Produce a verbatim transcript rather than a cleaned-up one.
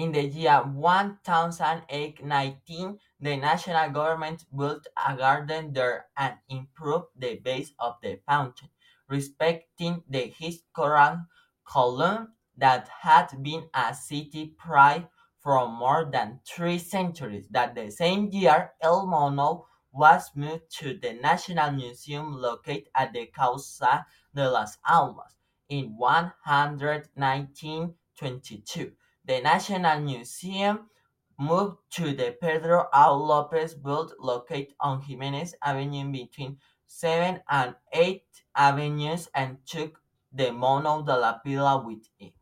In the year one thousand eight hundred nineteen, the national government built a garden there and improved the base of the fountain, respecting the historic column that had been a city pride for more than three centuries. That the same year, El Mono was moved to the National Museum located at the Causa de las Almas in nineteen twenty-two. The National Museum moved to the Pedro A. Lopez built located on Jimenez Avenue between seventh and eighth Avenues and took the Mono de la Pila with it.